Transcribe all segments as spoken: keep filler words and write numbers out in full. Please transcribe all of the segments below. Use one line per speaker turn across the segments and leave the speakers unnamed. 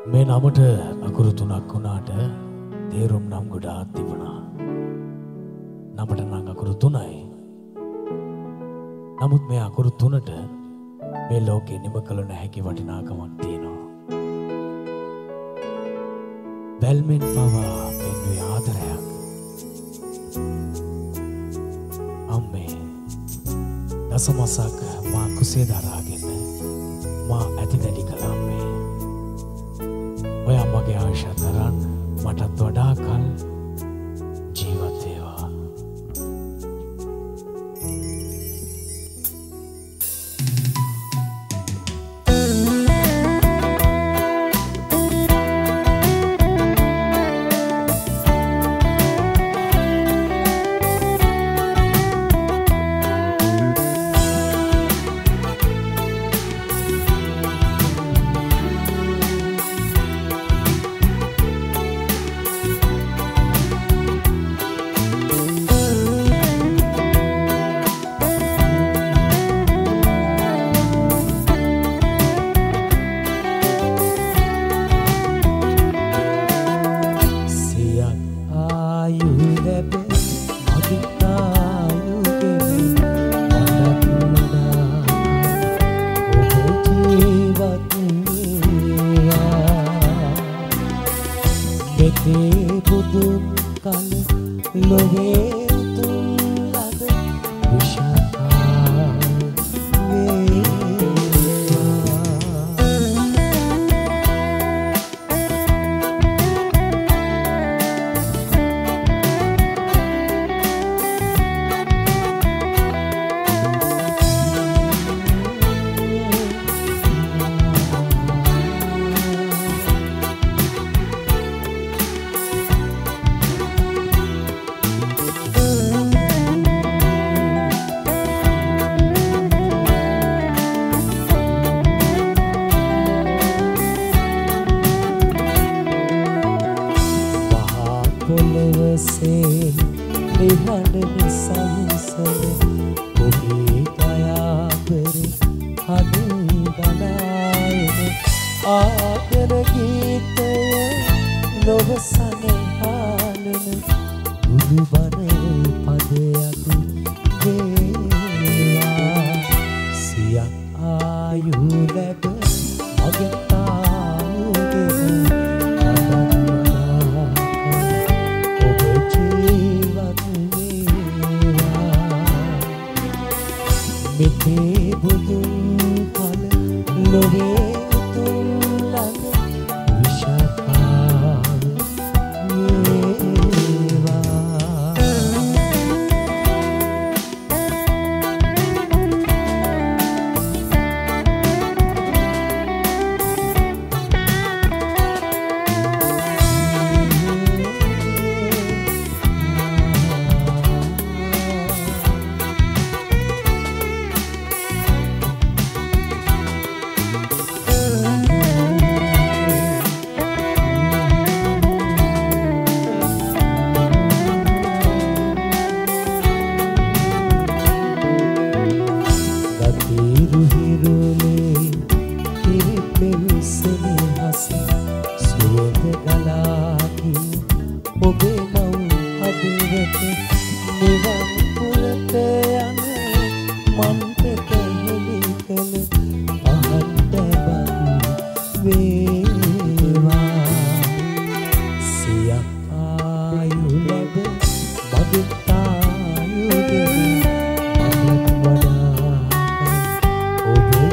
මේ නමට අකුරු තුනක් වුණාට තේරුම් නම් ගොඩාක් තිබුණා. නමට නම් අකුරු තුනයි. නමුත් මේ අකුරු තුනට මේ ලෝකේ නිම කළ නොහැකි වටිනාකමක් තියෙනවා. බැල්මෙන් පවා පෙන්වුවේ ආදරයක්. අම්මේ දසමසක් මා කුසේ දරාගෙන මා ඇති දැඩි කළ අම්මේ. ඔය අම්මගේ ආශා තරන් මටත් වඩා කල් ජීවත් වේවා.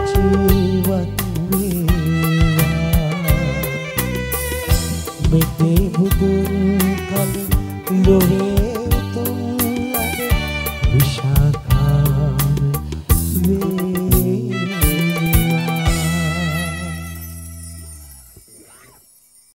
with